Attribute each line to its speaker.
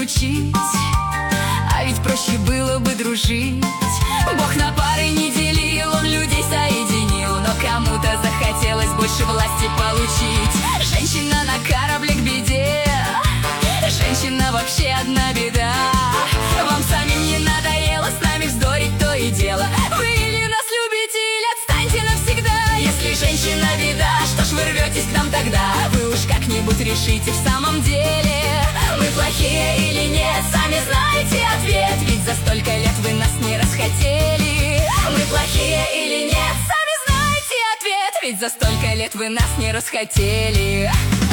Speaker 1: получить, а ведь проще было бы дружить. Бог на пары не делил, он людей соединил, но кому-то захотелось больше власти получить. Женщина на корабле к беде, женщина вообще одна беда. Вам самим не надоело с нами вздорить то и дело? Вы или нас любите, или отстаньте навсегда. Если женщина беда, что ж вы рветесь к нам тогда? Вы уж как-нибудь решите в самом деле, мы плохие или нет, сами знаете ответ. Ведь за столько лет вы нас не расхотели. Мы плохие или нет, сами знаете ответ. Ведь за столько лет вы нас не расхотели.